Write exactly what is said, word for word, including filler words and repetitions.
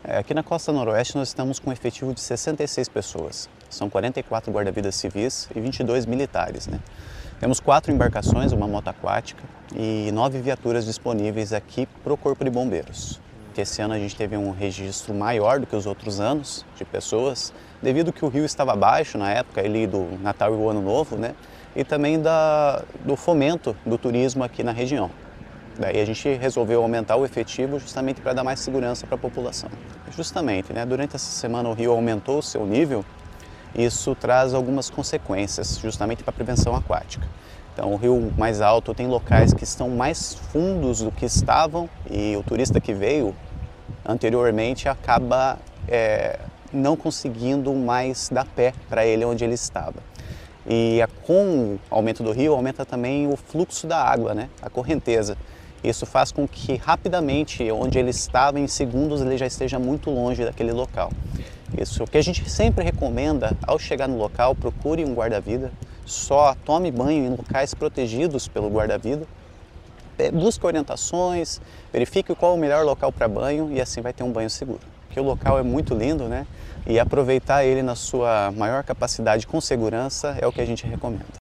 É, aqui na Costa Noroeste nós estamos com um efetivo de sessenta e seis pessoas. São quarenta e quatro guarda-vidas civis e vinte e dois militares, né? Temos quatro embarcações, uma moto aquática e nove viaturas disponíveis aqui para o Corpo de Bombeiros. Esse ano a gente teve um registro maior do que os outros anos de pessoas, devido que o rio estava baixo na época ali do Natal e o Ano Novo, né? E também da, do fomento do turismo aqui na região. Daí a gente resolveu aumentar o efetivo justamente para dar mais segurança para a população. Justamente, né, durante essa semana o rio aumentou o seu nível e isso traz algumas consequências justamente para a prevenção aquática. Então o rio mais alto tem locais que estão mais fundos do que estavam e o turista que veio anteriormente acaba é, não conseguindo mais dar pé para ele onde ele estava. E com o aumento do rio aumenta também o fluxo da água, né, a correnteza. Isso faz com que rapidamente, onde ele estava, em segundos, ele já esteja muito longe daquele local. Isso, o que a gente sempre recomenda, ao chegar no local, procure um guarda-vida, só tome banho em locais protegidos pelo guarda-vida, busque orientações, verifique qual é o melhor local para banho e assim vai ter um banho seguro. Porque o local é muito lindo, né? E aproveitar ele na sua maior capacidade com segurança é o que a gente recomenda.